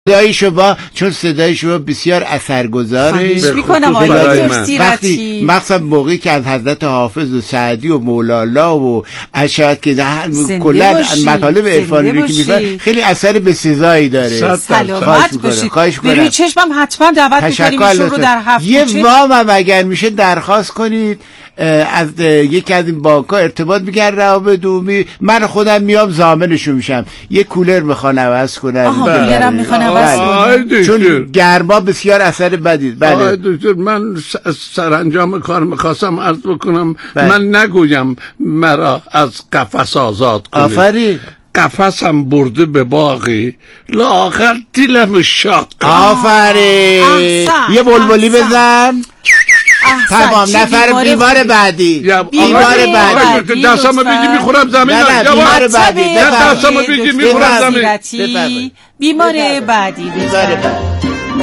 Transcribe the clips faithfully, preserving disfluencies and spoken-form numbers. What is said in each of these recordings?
صدای شما، چون صدای شما بسیار اثرگذاره. خواهش میکنم آقای دکتر سیرتی، مخصوصا موقعی که از حضرت حافظ و سعدی و مولانا و اشعار که کلا مطالب عرفانی که میگن خیلی اثر بسزایی داره. سلامت باشید. به روی چشمم حتما دعوت میکنیم ایشون رو در هفت یه وام هم اگر میشه درخواست کنید از یکی از این بانک‌ها ارتباط میگن روابط عمومی، من خودم میام ضامنشون میشم. یه کولر میخوان عوض کنن. آها کولرم میخوان عوض کنن چون گرما بسیار اثر بدی. بله آقای دکتر، من سرانجام کار میخواستم عرض بکنم. بله. من نگویم مرا از قفس آزاد کنید. آفرین. قفسم برده به باقی لااخر دلم شاق. آفرین. یه بلبلی بزن. تمام. نفر بیمار بعدی. بیمار بعدی. دستم بیدی میخورم زمین. بیمار بعدی. دستم بیدی میخورم زمین. بیمار بعدی. بیمار بعدی.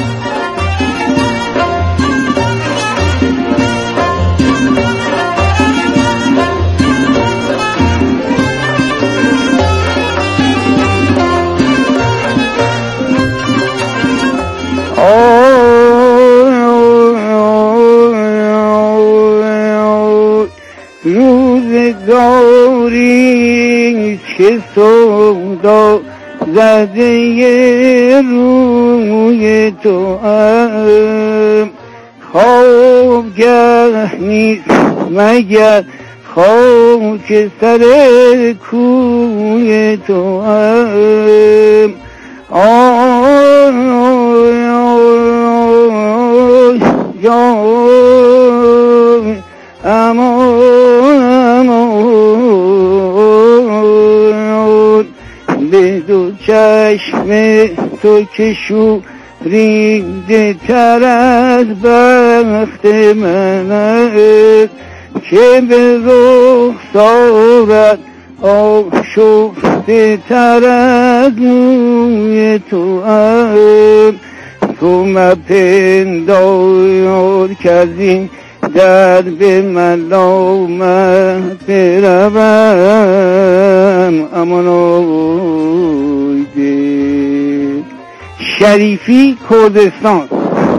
روزگاری که سودا زده روی تو ام، خوابگه نیست مگر خاک سر کوی تو ام. آی آی آی جای امان امان به دو چشم تو که شوریده تر از بخت من است، که به رخسارت آشفته تر از موی تو ام. تو مپندار که از این در به ملامت بروم. امانوی ده شریفی کردستان.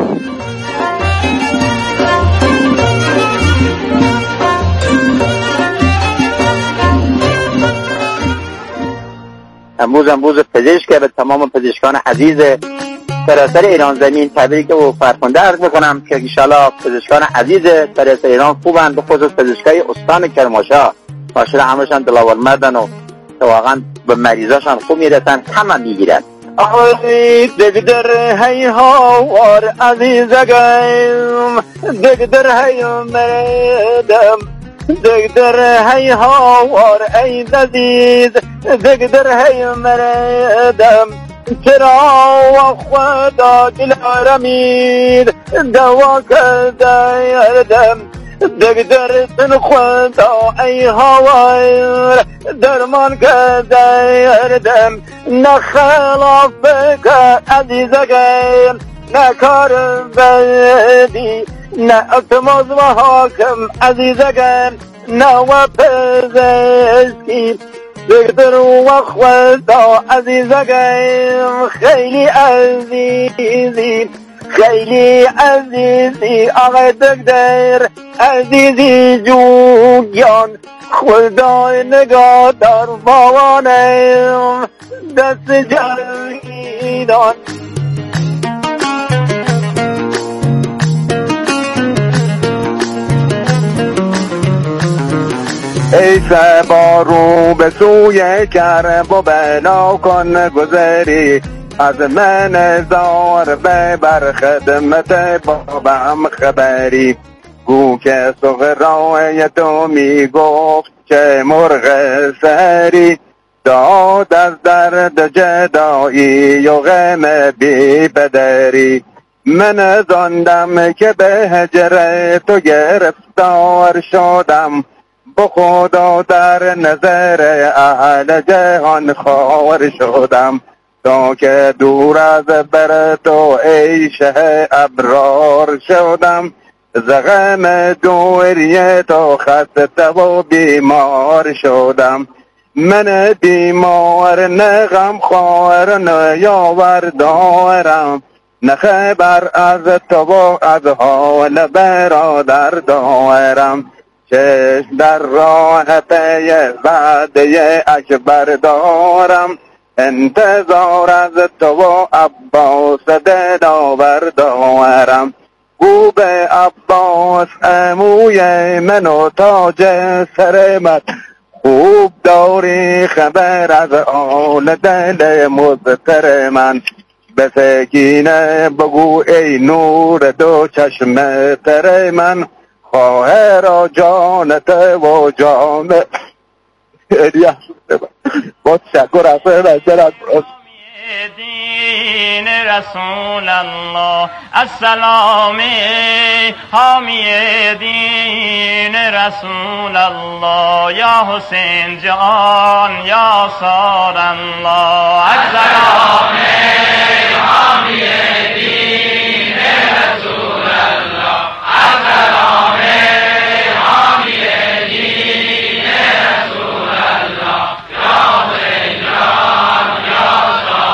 امروز امروز پزشک به تمام پزشکان عزیز سراسر ایران زمین تبریک و فرخنده عرض میکنم که انشالله پزشکان عزیز سراسر ایران خوبن، به خصوص پزشکای استان کرمانشاه ماشاءالله همشون دلاورمردن و واقعا به مریضاشان خوب میرسن، همه میگیرن. آی دگدر هی هاوار عزیزگم، دگدر هی مردم، دگدر هی هاوار ای عزیز، دگدر هی مردم، چرا و خدا دلارمید دوا کرده یردم، دگدر تن خدا ای هاوار درمان کرده یردم، نخلاف که عزیزگم نکار بدی، نه اتماز و حاکم عزیزگم نه و پزشکی، دکتر و خدا عزیزگم خیلی عزیزی، خیلی عزیزی آقای دکتر عزیزی جوگیان، خدای نگهدار بابانم دست جاویدان. ای سبارو به سوی کرب و بنا کن گذری، از من زار ببر خدمت بابم خبری، گو که سغرای تو می گفت که مرغ سری، داد از درد جدایی و غم بی پدری، من زندم که به هجر تو گرفتار شدم، به خدا در نظر اهل جهان خوار شدم، تا که دور از بر تو ای شه ابرار شدم، زغم دوری تو خسته و بیمار شدم، من بیمار نه غم خوار نه یاور دارم، نه خبر از تو و از حال برادر دارم. چشم در راه پی وعده اکبر دارم، انتظار از تو و عباس دلاور دارم. گو به عباس عموی من و تاج سر من، خوب داری خبر از آل دل مضطر من. به سکینه بگو ای نور دو چشم تر من، خواهر را جانت و جان الیاس با تشکر از رسول دین رسول الله. السلام حامی دین رسول الله، یا حسین جان یا سار الله. السلام حامی دین رسول الله، السلام حامی دین رسول الله، یا حسین جان یا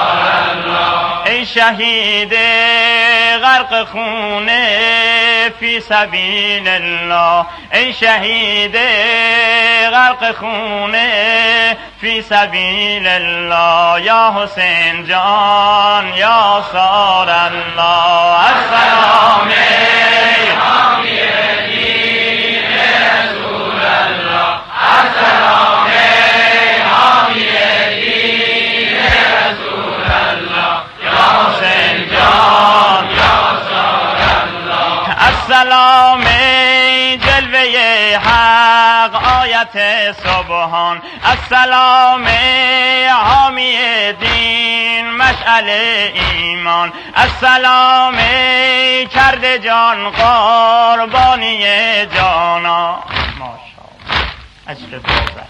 شهید غرق خونه فی سبیل الله. ای شهید غرق خونه فی سبیل الله، یا حسین جان یا سار الله. السلام حامی دین رسول الله، السلام حامی دین رسول الله، حسین جان یا سار الله. السلام جلوه حق آیت سبحان، السلام حامی دین مشعل ایمان، السلام کرده جان قربانی جانا. ماشاءالله عشق دوزه.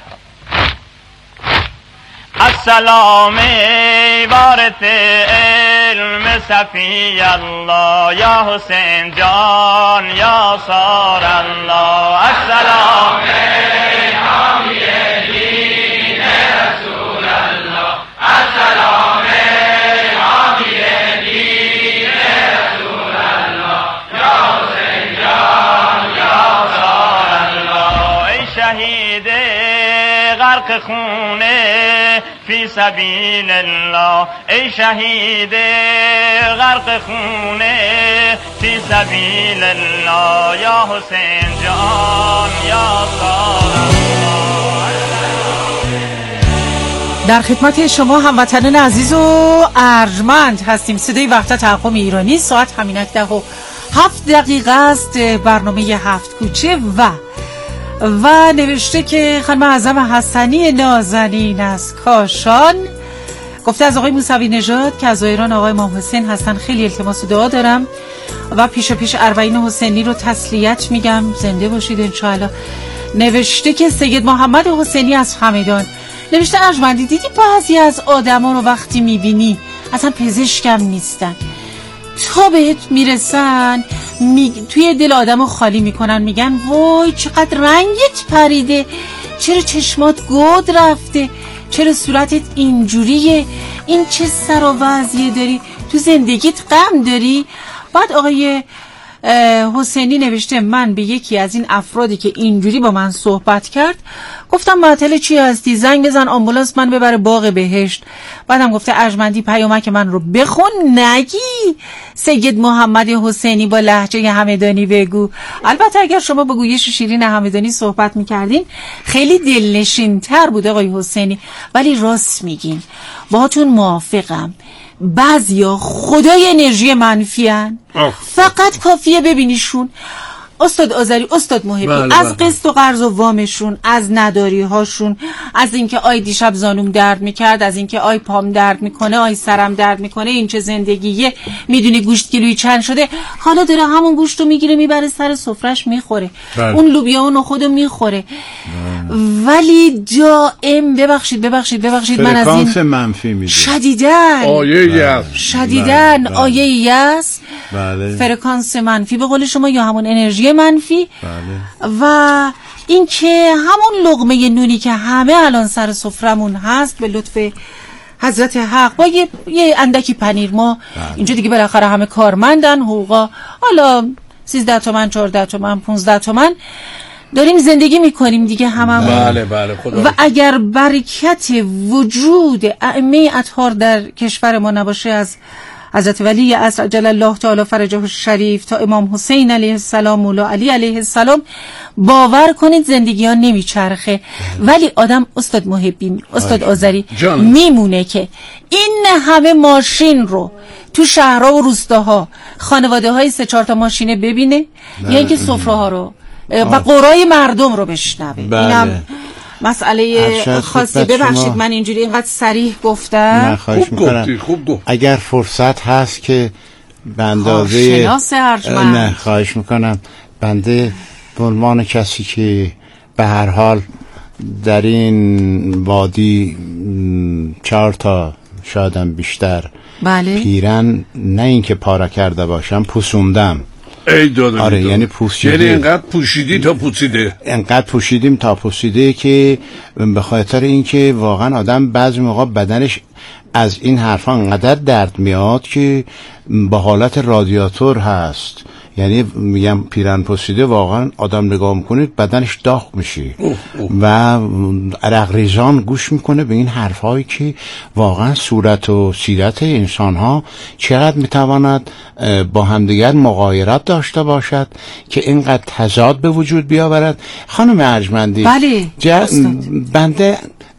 السلام وارث علم صفی الله، یا حسین جان یا سار الله. السلام حامی دین رسول الله، السلام حامی دین رسول الله، یا حسین جان یا سار الله. ای شهید غرق خونه فی سبیل الله، ای شهید غرق خونه فی سبیل الله، یا حسین جان یا سار الله. در خدمت شما هموطنان عزیز و ارجمند هستیم. صدای وحدت اقوام ایرانی. ساعت همینک ده و هفت دقیقه است. برنامه هفت کوچه و و نوشته که خانم اعظم حسنی نازنین از کاشان گفته از آقای موسوی نژاد که از ایران آقای امام حسین هستن خیلی التماس دعا دارم و پیش پیش اربعین حسینی رو تسلیت میگم، زنده باشید انشاءالله. نوشته که سید محمد حسینی از همدان نوشته ارجمندی دیدی بعضی از آدما رو وقتی میبینی اصلا پزشکم نیستن، تا بهت میرسن می... توی دل آدمو خالی میکنن، میگن وای چقدر رنگت پریده، چرا چشمات گود رفته، چرا صورتت اینجوریه، این چه سر و وضعیه داری، تو زندگیت غم داری. بعد آقای حسینی نوشته من به یکی از این افرادی که اینجوری با من صحبت کرد گفتم معطل چی هستی، زنگ بزن آمبولانس من ببره باغ بهشت. بعدم گفته ارجمندی پیامک من رو بخون نگی سید محمد حسینی با لهجه همدانی بگو. البته اگر شما با گویش شیرین همدانی صحبت میکردین خیلی دلنشین تر بود آقای حسینی، ولی راست میگین، باهاتون موافقم. بعضیا خدای انرژی منفی هن، فقط کافیه ببینیشون. استاد آذری، استاد محبی، بله از بله. قسط و قرض و وامشون، از نداری هاشون، از اینکه آی دیشب زانوم درد میکرد، از اینکه آی پام درد میکنه، آی سرم درد میکنه، این چه زندگیه، میدونی گوشت کیلویی چند شده، حالا داره همون گوشت رو میگیره میبره سر سفرش میخوره، بله. اون لوبیا و نخودو میخوره، بله. ولی دائم ببخشید ببخشید ببخشید من از این منفی میده شدیدن آیه یس شدیدن بله. آیه یس بله. فرکانس منفی به قول شما یا همون انرژی منفی، بله. و این که همون لقمه نونی که همه الان سر سفرمون هست به لطف حضرت حق با یه, یه اندکی پنیر، ما اینجا دیگه بالاخره همه کارمندن، حقوقا حالا سیزده تومن، چهارده تومن، پونزده تومن داریم زندگی میکنیم دیگه هممون. بله بله خدا. و اگر برکت وجود ائمه اطهار در کشور ما نباشه، از حضرت ولی عصر عجل الله تعالی فرجه الشریف تا امام حسین علیه السلام، مولا علی علیه السلام، باور کنید زندگی ها نمیچرخه. ولی آدم استاد محبی، استاد آذری، میمونه که این همه ماشین رو تو شهرها و روستاها خانواده های سه چهار تا ماشینه ببینه، یا اینکه سفره ها رو و قرای مردم رو بشنوه. بله. اینم مسئله خاصی. ببخشید من اینجوری اینقدر صریح گفتم. نه خواهش میکنم. اگر فرصت هست که به اندازه شناس ارجمند، نه خواهش میکنم، بنده به عنوان کسی که به هر حال در این وادی چهار تا شایدم بیشتر بله پیرن، نه اینکه پارا کرده باشم، پوسوندم. ای داده آره داده. یعنی پوسیده، یعنی انقدر پوشیدی تا پوسیده، انقدر پوشیدیم تا پوسیده که به خاطر اینکه واقعا آدم بعضی موقع بدنش از این حرفا انقدر درد میاد که با حالت رادیاتور هست. یعنی میگم پیرن پوسیده، واقعا آدم نگاه میکنید بدنش داغ میشه و عرق ریزان گوش میکنه به این حرفایی که واقعا صورت و سیرت انسانها چقدر میتواند با همدیگر مغایرت داشته باشد که اینقدر تضاد به وجود بیاورد. خانم ارجمندی، بله ج... بنده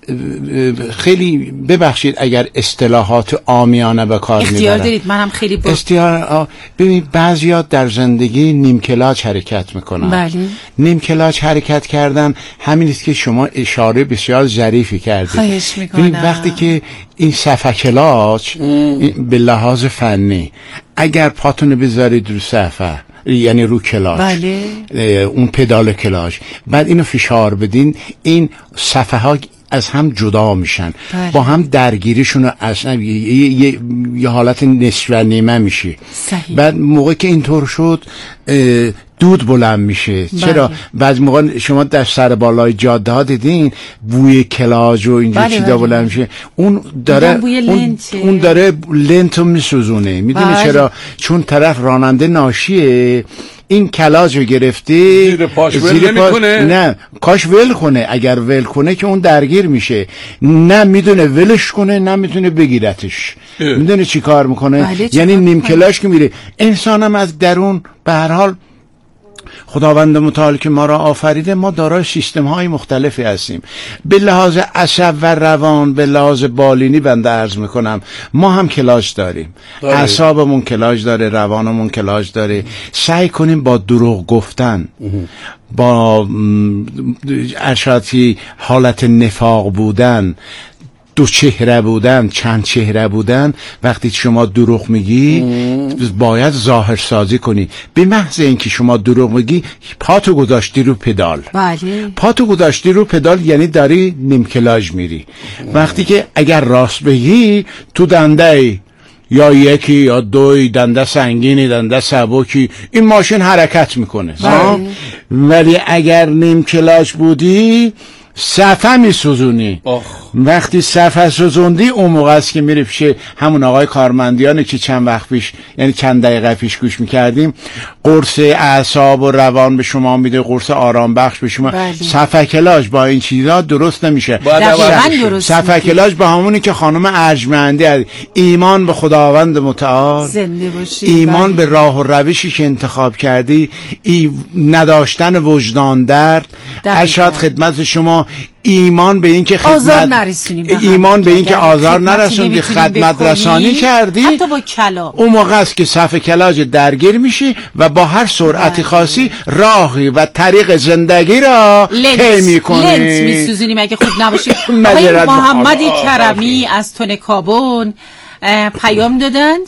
خیلی ببخشید اگر اصطلاحات عامیانه به کار میبرم. اختیار دارید، منم خیلی با اختیار. ببینید بعضیا در زندگی نیم کلاج حرکت میکنن. بله. نیم کلاج حرکت کردن همین است که شما اشاره بسیار ظریفی کردید. خواهش میکنم. وقتی که این صفحه کلاج به لحاظ فنی اگر پاتون بذارید رو صفحه، یعنی رو کلاج، بله. اون پدال کلاج، بعد اینو فشار بدین، این صفحه ها از هم جدا میشن. بله. با هم درگیریشون اصلا یه, یه،, یه،, یه حالت نصف و نیمه میشه. صحیح. بعد موقع که اینطور شد دود بلند میشه. بله. چرا بعض موقع شما در سر بالای جاده ها دیدین بوی کلاج و اینجور بله چیزا بله. بلند میشه، اون داره اون, اون داره لنتو میسوزونه. میدونی بله. چرا؟ چون طرف راننده ناشیه، این کلاج رو گرفتی زیر پاش زیر ول پاش... نمیکنه. نه کاش ول کنه. اگر ول کنه که اون درگیر میشه، نه میدونه ولش کنه نه میتونه بگیرتش. میدونه چی کار میکنه؟ بله. یعنی نیم کلاج که میره. انسانم از درون به هر حال خداوند متعال که ما را آفریده، ما دارای سیستم های مختلفی هستیم. به لحاظ عصب و روان، به لحاظ بالینی بنده عرض میکنم ما هم کلاج داریم. اعصابمون کلاج داره، روانمون کلاج داره. سعی کنیم با دروغ گفتن، با اشاتی حالت نفاق بودن، دو چهره بودن، چند چهره بودن، وقتی شما دروغ میگی باید ظاهر سازی کنی. به محض اینکه شما دروغ میگی پاتو گذاشتی رو پدال. بله. پاتو گذاشتی رو پدال یعنی داری نیم کلاج میری. وقتی که اگر راست بگی تو دنده یا یکی یا دوی دنده سنگینی، دنده سبکی، این ماشین حرکت میکنه. بله. ولی اگر نیم کلاج بودی صفحه می سوزونی. وقتی صفحه سوزوندی اون موقع است که میره پیش همون آقای کارمندیانه که چند وقت پیش، یعنی چند دقیقه پیش گوش میکردیم، قرص اعصاب و روان به شما میده، قرص آرام بخش به شما. بله. صفحه کلاج با این چیزا درست نمیشه. صفحه کلاج با همونی که خانم ارجمندی ایمان به خداوند متعال، زنده باشی، ایمان بله. به راه و روشی که انتخاب کردی، ای نداشتن وجدان درد، اشاد خدمت شما ایمان به این که خدمت ایمان به این که آزار نرسوندی، خدمت رسانی کردی، حتی با کلا اون موقع است که صف کلاج درگیر میشی و با هر سرعتی خاصی راهی و طریق زندگی را طی میکنی. لنت میسوزونی مگه خوب نباشی. آقای محمد کرمی از تن کابون پیام دادند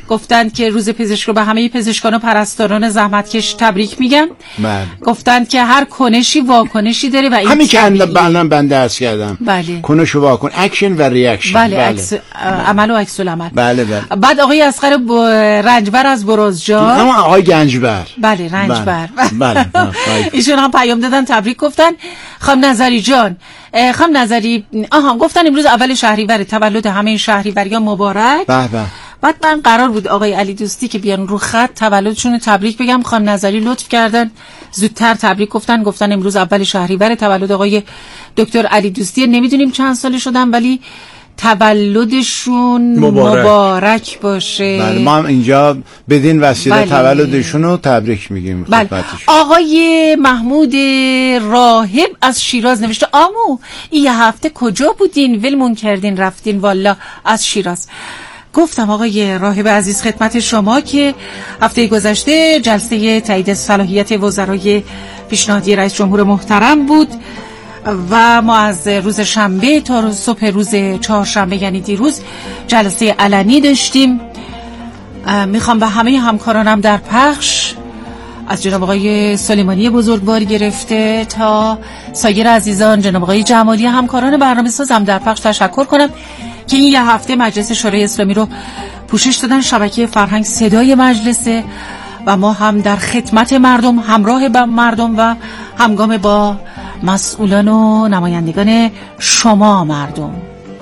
گفتند که روز پزشک رو به همه پزشکان و پرستاران زحمتکش تبریک میگم. بله. گفتند که هر کنشی واکنشی داره و این همین که الان بنده عرض کردم. بله. کنش و واکن، اکشن و ریاکشن. بله, بله. عکس عمل و عکس العمل. بله بله. بعد آقای اصغر ب... رنجبر از برزجان، اما آقای گنجبر. بله رنجبر. بله. بله. ایشون هم پیام دادن تبریک گفتن. خانم نظری جان، خانم نظری آها گفتن امروز اول شهریور، تولد همه شهریوریان مبارک. به به. بعد من قرار بود آقای علی دوستی که بیان رو خط تولدشون رو تبریک بگم، خانم نظری لطف کردن زودتر تبریک گفتن، گفتن امروز اول شهریور تولد آقای دکتر علی دوستی. نمیدونیم چند ساله شدن ولی تولدشون مبارک, مبارک باشه. بله ما هم اینجا بدین وسیله بله. تولدشون رو تبریک میگیم. بله. آقای محمود راهب از شیراز نوشته آمو این یه هفته کجا بودین؟ ولمون کردین رفتین والا از شیراز. گفتم آقای راهب عزیز خدمت شما که هفته گذشته جلسه تایید صلاحیت وزرای پیشنهادی رئیس جمهور محترم بود و ما از روز شنبه تا صبح روز چهارشنبه یعنی دیروز جلسه علنی داشتیم. میخوام به همه همکارانم در پخش از جناب آقای سلیمانی بزرگوار گرفته تا سایر عزیزان، جناب آقای جمالی همکاران برنامه سازم در پخش تشکر کنم که این یه هفته مجلس شورای اسلامی رو پوشش دادن. شبکه فرهنگ صدای مجلسه و ما هم در خدمت مردم، همراه با مردم و همگام با مسئولان و نمایندگان شما مردم.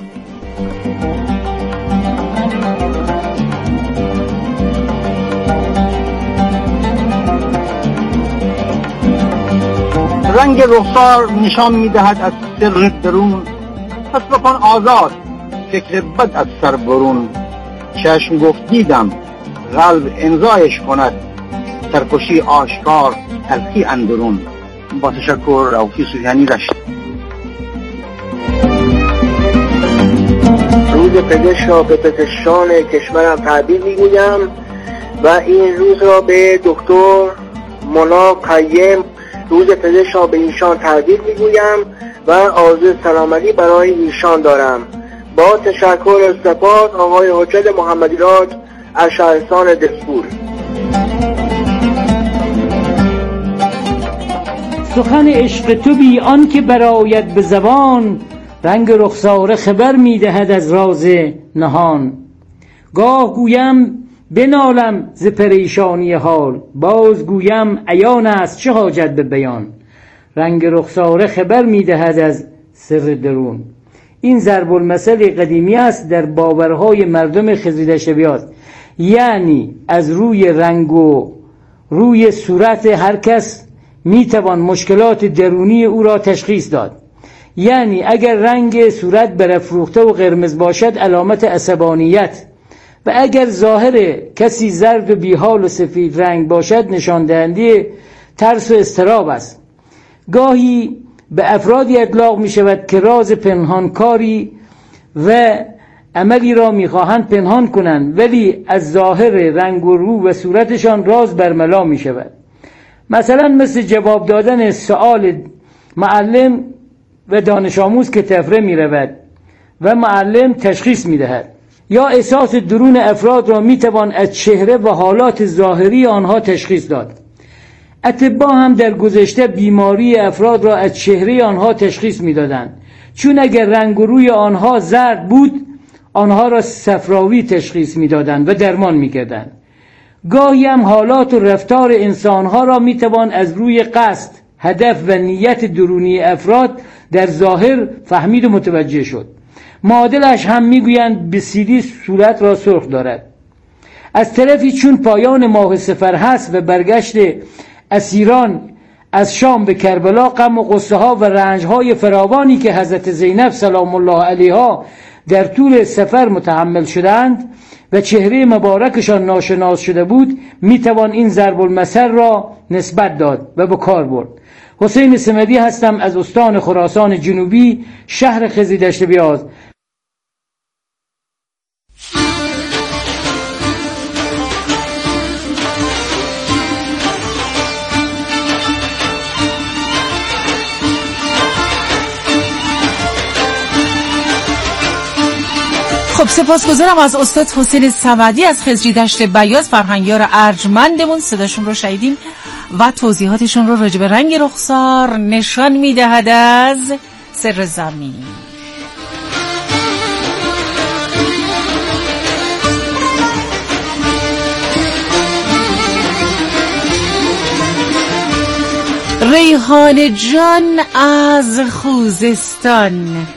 رنگ رخسار نشان میدهد از سر درون، پس بکن آزاد فکر بد از سر برون. چشم گفت دیدم قلب انزایش کند، سرکشی آشکار تلخی اندرون. با تشکر رؤوفی سوریانی رشت. روز پزشک را به پزشکان کشورم تبریک میگویم و این روز را به دکتر مونا قیم روز پزشک را به ایشان تبریک میگویم و آرزوی سلامتی برای ایشان دارم. با تشکر و سپاس آقای حجت محمدی راج از شهرستان دسپور. سخن عشق تو بی آن که برآید به زبان، رنگ رخساره خبر میدهد از راز نهان. گاه گویم بنالم ز پریشانی حال، باز گویم عیان است چه حاجت به بیان. رنگ رخساره خبر میدهد از سر درون. این ضرب المثل قدیمی است در باورهای مردم خزیدشتبیات، یعنی از روی رنگ و روی صورت هر کس میتوان مشکلات درونی او را تشخیص داد. یعنی اگر رنگ صورت برافروخته و قرمز باشد علامت عصبانیت، و اگر ظاهر کسی زرد و بیحال و سفید رنگ باشد نشان دهنده ترس و اضطراب است. گاهی به افرادی اطلاق می شود که راز پنهانکاری و عملی را می خواهند پنهان کنند، ولی از ظاهر رنگ و رو و صورتشان راز برملا می شود. مثلا مثل جواب دادن سؤال معلم و دانش آموز که تفره می رود و معلم تشخیص می دهد. یا احساس درون افراد را می توان از چهره و حالات ظاهری آنها تشخیص داد. اطباء هم در گذشته بیماری افراد را از چهره آنها تشخیص می دادند، چون اگر رنگ و روی آنها زرد بود آنها را صفراوی تشخیص می دادند و درمان می کردند. گاهی هم حالات و رفتار انسانها را می توان از روی قصد، هدف و نیت درونی افراد در ظاهر فهمید و متوجه شد. معادلش هم میگویند بسیری صورت را سرخ دارد. از طرفی چون پایان ماه صفر هست و برگشت اسیران از شام به کربلا، غم و غصه ها و رنج های فراوانی که حضرت زینب سلام الله علیها در طول سفر متحمل شدند و چهره مبارکشان ناشناس شده بود، میتوان این ضرب المثل را نسبت داد و به کار برد. حسین صمدی هستم از استان خراسان جنوبی، شهر خزیدشتبیات. خب سپاسگزارم از استاد حسین صمدی از خضری دشت بیاض، فرهنگیار ارجمندمون. صداشون رو شنیدیم و توضیحاتشون رو راجع به رنگ رخسار نشان میدهد از سر زمین. ریحان جان از خوزستان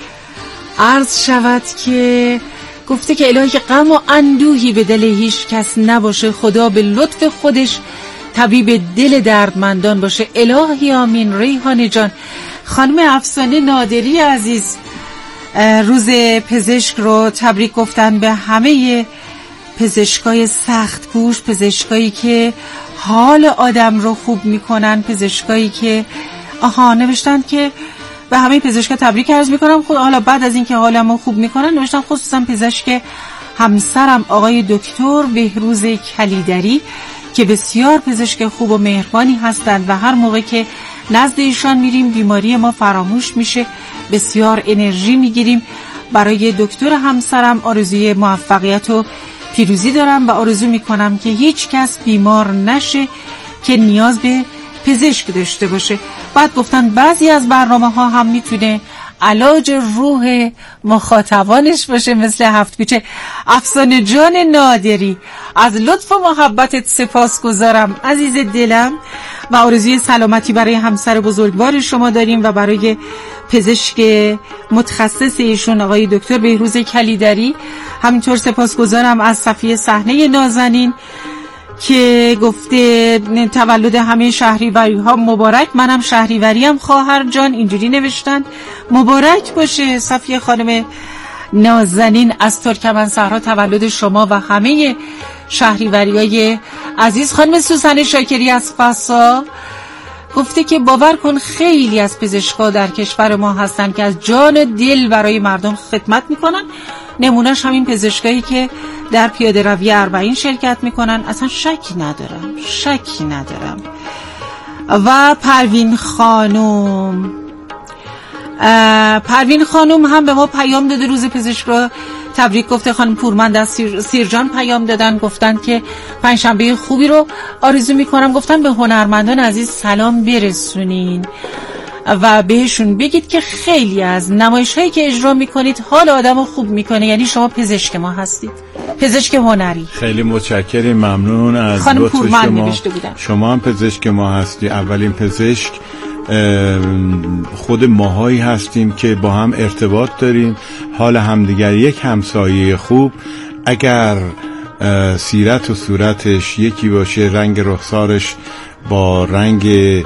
عرض شود که گفته که الهی که غم و اندوهی به دل هیچ کس نباشه، خدا به لطف خودش طبیب دل دردمندان باشه. الهی آمین. ریحان جان. خانم افسانه نادری عزیز روز پزشک رو تبریک گفتن به همه پزشکای سخت کوش، پزشکایی که حال آدم رو خوب میکنن، پزشکایی که آها نوشتن که به همه پزشکا تبریک عرض میکنم. خود حالا بعد از اینکه حالمو خوب میکنن نوشتن خصوصا پزشک همسرم آقای دکتر بهروز کلیدری که بسیار پزشک خوب و مهربانی هستند و هر موقع که نزد ایشان میریم بیماری ما فراموش میشه، بسیار انرژی میگیریم. برای دکتر همسرم آرزوی موفقیت و پیروزی دارم و آرزو میکنم که هیچ کس بیمار نشه که نیاز به پزشک داشته باشه. بعد گفتن بعضی از برنامه ها هم میتونه علاج روح مخاطبانش باشه مثل هفت کوچه. افسانه جان نادری از لطف و محبتت سپاس گذارم عزیز دلم و آرزوی سلامتی برای همسر بزرگوار شما داریم و برای پزشک متخصص ایشون آقای دکتر بهروز کلیدری. همینطور سپاسگزارم از صفیه صحنه نازنین که گفته تولد همه شهریوری ها مبارک. منم شهریوریم خواهر جان، اینجوری نوشتن. مبارک باشه صفیه خانم نازنین از ترکمنصحرا تولد شما و همه شهریوریای عزیز. خانم سوسن شاکری از فسا گفته که باور کن خیلی از پزشکا در کشور ما هستن که از جان و دل برای مردم خدمت میکنن. نمونهش همین پزشکایی که در پیاده روی اربعین شرکت میکنن، اصلا شکی ندارم شکی ندارم. و پروین خانوم پروین خانوم هم به ما پیام داده، روز پزشک رو تبریک گفته. خانم پورمند از سیر، سیرجان پیام دادن، گفتن که پنجشنبه خوبی رو آرزو میکنم. گفتن به هنرمندان عزیز سلام برسونین و بهشون بگید که خیلی از نمایش هایی که اجرا میکنید حال آدم رو خوب میکنه. یعنی شما پزشک ما هستید، پزشک هنری. خیلی متشکریم، ممنون از لطف شما. شما هم پزشک ما هستی، اولین پزشک خود ماهایی هستیم که با هم ارتباط داریم، حال همدیگر، یک همسایه خوب. اگر سیرت و صورتش یکی باشه، رنگ رخسارش با رنگ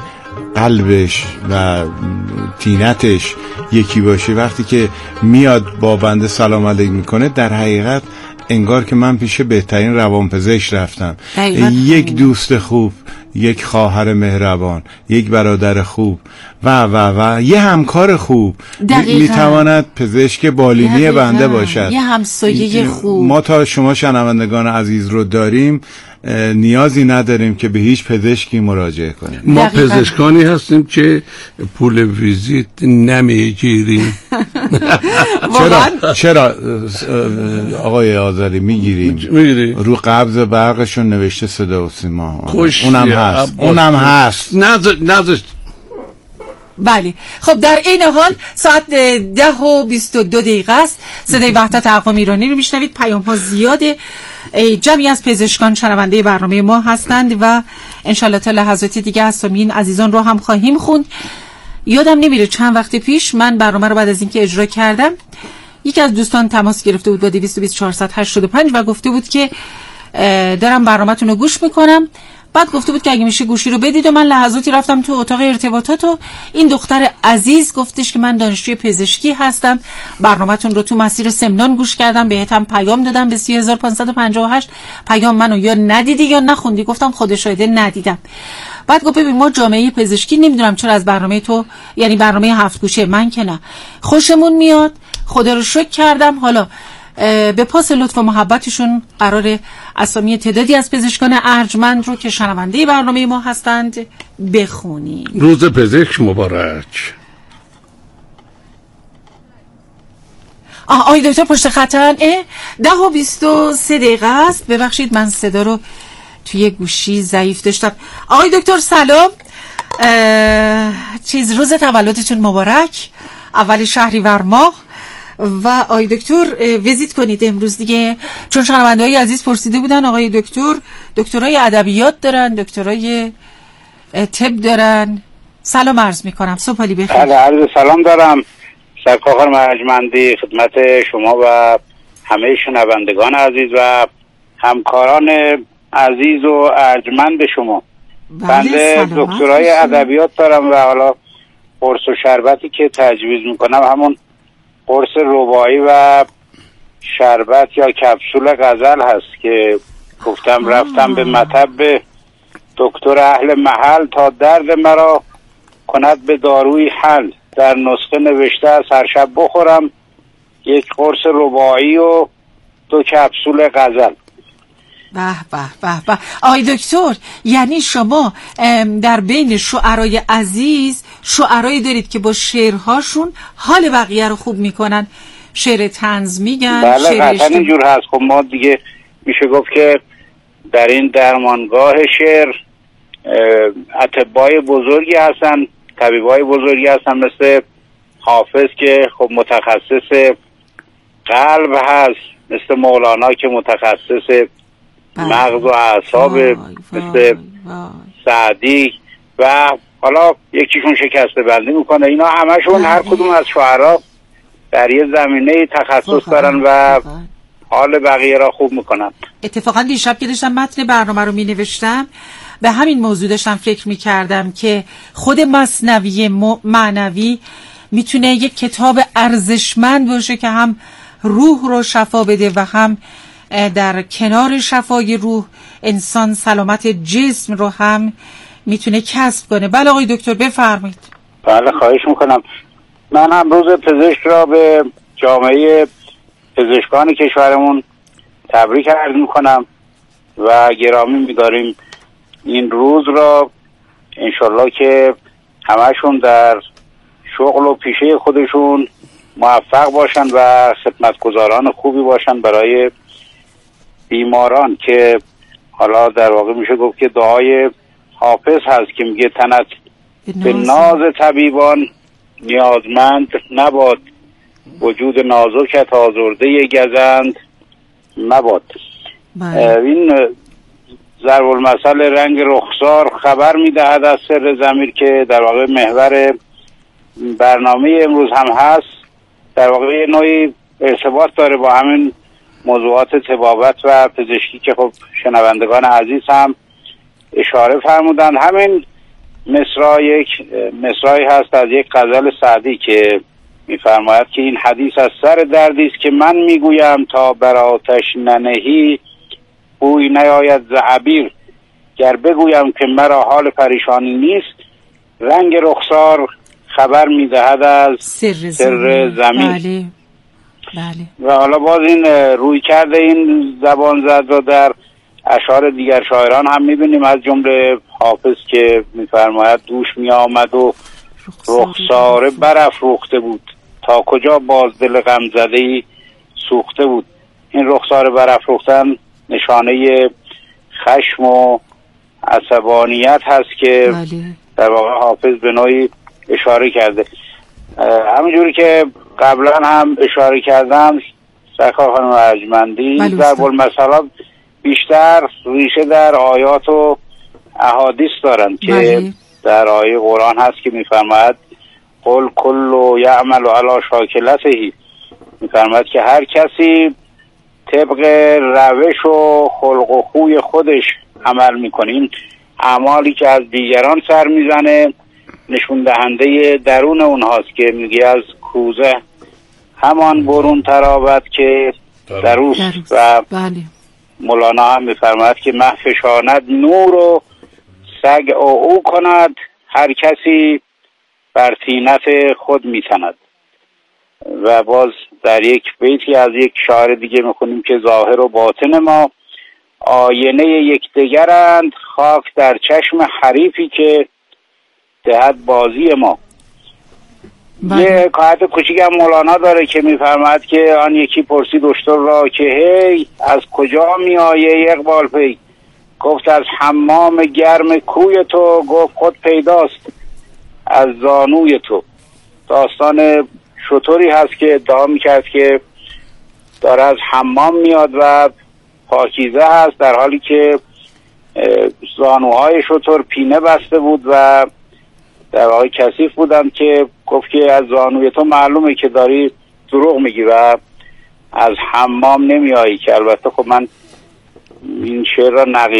قلبش و تینتش یکی باشه، وقتی که میاد با بنده سلام علیک میکنه، در حقیقت انگار که من پیش بهترین روانپزشک رفتم. یک دوست خوب، یک خواهر مهربان، یک برادر خوب و و و یه همکار خوب میتواند پزشک بالینی دقیقا. بنده باشد. یه همسایه خوب. ما تا شما شنوندگان عزیز رو داریم، نیازی نداریم که به هیچ پزشکی مراجعه کنیم. ما پزشکانی هستیم که پول ویزیت نمیگیریم. چرا چرا آقای آذری میگیریم؟ میگیریم. رو قبض برقشون نوشته صدا و سیما. اونم هست. اونم هست. نذار. بله. خب در این حال ساعت ده و بیست و دو دقیقه است. صدای وحدت اقوام ایرانی رو میشنوید. پیام ها زیاده. جمعی از پزشکان شنونده برنامه ما هستند و انشالله تا لحظاتی دیگه اسامی عزیزان رو هم خواهیم خوند. یادم نمیره چند وقت پیش من برنامه رو بعد از اینکه اجرا کردم، یکی از دوستان تماس گرفته بود با دویست و بیست چهارصد و هشتاد و پنج و گفته بود که دارم برنامه‌تون رو گوش میکنم. بعد گفته بود که اگه میشه گوشی رو بدید و من لحظاتی رفتم تو اتاق ارتباطات و این دختر عزیز گفتش که من دانشجوی پزشکی هستم، برنامه‌تون رو تو مسیر سمنان گوش کردم، بهتم پیام دادم به سی و هزار و پانصد و پنجاه و هشت. پیام منو یا ندیدی یا نخوندی. گفتم خدا شاهده ندیدم. بعد گفت ببین ما جامعه پزشکی نمیدونم چرا از برنامه تو، یعنی برنامه هفت گوشه من که نه، خوشمون میاد، خدا رو شکر کردم. حالا به پاس لطف و محبتشون قرار اسامی تعدادی از پزشکان ارجمند رو که شنونده برنامه ما هستند بخونیم. روز پزشک مبارک. آقای دکتر پشت خطن. ده و بیست و سه دقیقه است. ببخشید من صدا رو توی گوشی ضعیف داشتم. آقای دکتر سلام. چیز روز تولدتون مبارک، اول شهریور ماه. و آقای دکتر ویزیت کنید امروز دیگه، چون شنونده‌های عزیز پرسیده بودن آقای دکتر دکترای ادبیات دارن، دکترای طب دارن. سلام عرض میکنم، صبح علی بخیر. بله عرض سلام دارم سرکار مرجمندی خدمت شما و همه شنوندگان عزیز و همکاران عزیز و ارجمند شما. بنده دکترای ادبیات دارم و حالا قرص و شربتی که تجویز میکنم همون قرص رباعی و شربت یا کپسول غزل هست که گفتم رفتم به مطب دکتر اهل محل تا درد مرا کند به داروی حل. در نسخه نوشته از هر شب بخورم یک قرص رباعی و دو کپسول غزل. به به به به. آقای دکتر یعنی شما در بین شعرای عزیز شعرایی دارید که با شعرهاشون حال بقیه رو خوب میکنن، شعر طنز میگن. بله قطعا اینجور هست. خب ما دیگه میشه گفت که در این درمانگاه شعر اطبای بزرگی هستن، طبیبای بزرگی هستن مثل حافظ که خب متخصص قلب هست، مثل مولانا که متخصص مغز و اعصاب، مثل سعدی و حالا یکیشون شکسته بندی میکنه. اینا همشون هر کدوم از شعرا در یه زمینه تخصص دارن و حال بقیه را خوب میکنن. اتفاقا دیشب که داشتم متن برنامه رو می نوشتم به همین موضوع داشتم فکر می کردم که خود مثنوی معنوی میتونه یک کتاب ارزشمند باشه که هم روح رو شفا بده و هم در کنار شفای روح انسان سلامت جسم رو هم میتونه کسب کنه. بله آقای دکتر بفرمایید. بله خواهش میکنم. من هم روز پزشک را به جامعه پزشکان کشورمون تبریک عرض میکنم و گرامی میداریم این روز را. انشالله که همشون در شغل و پیشه خودشون موفق باشن و خدمتگزاران خوبی باشن برای بیماران، که حالا در واقع میشه گفت که دعای حافظ هست که میگه تنت به ناز طبیبان نیازمند نباد، وجود نازکت آزرده گزند مباد. این ضرب المثل رنگ رخسار خبر میدهد از سر ضمیر که در واقع محور برنامه امروز هم هست. در واقع نوعی ارتباط داره با همین موضوعات طبابت و پزشکی که خب شنوندگان عزیز هم اشاره فرمودن. همین مصرع یک مصرعی هست از یک غزل سعدی که میفرماید که این حدیث از سر دردی است که من میگویم تا بر آتش ننهی بوی نیاید ز عبیر، گر بگویم که مرا حال پریشانی نیست رنگ رخسار خبر میدهد از سر, سر زمین. بله. بله. و حالا باز این روی کرده این زبان زد رو در اشعار دیگر شاعران هم میبینیم، از جمله حافظ که میفرماید دوش میآمد و رخساره برافروخته بود تا کجا باز دل غمزده‌ای سوخته بود. این رخساره برافروختن نشانه خشم و عصبانیت هست که بله. در واقع حافظ به نوعی اشاره کرده. همونجوری که قبلا هم اشاره کردم سرکار خانم ارجمندی، ضرب المثل بیشتر ریشه در آیات و احادیث دارن که بله. در آیه قرآن هست که میفرماید قل کل یعمل علی شاکلته، میفرماید که هر کسی طبق روش و خلق و خوی خودش عمل میکنه. این اعمالی که از دیگران سر میزنه نشون دهنده درون اونهاست که میگه از کوزه همان برون تراوت که دروس. و بله. مولانا هم میفرماید که مه فشاند نور و سگ او او کند هر کسی بر طینت خود میتند. و باز در یک بیتی از یک شاعر دیگه میخونیم که ظاهر و باطن ما آینه یکدیگرند، خاک در چشم حریفی که دهد بازی ما. بله. یه حکایت کوچیک هم مولانا داره که میفرماید که آن یکی پرسید دکتر را که هی از کجا می آیه اقبال پی، گفت از حمام گرم کوی تو، گفت خود پیداست از زانوی تو. داستان شطوری هست که ادعا میکرد که داره از حمام میاد و پاکیزه هست، در حالی که زانوهای شطور پینه بسته بود و در واقع کثیف بودن، که گفت که از زانوی تو معلومه که داری دروغ میگی و از حمام نمیایی. که البته خب من این شعر را نقیض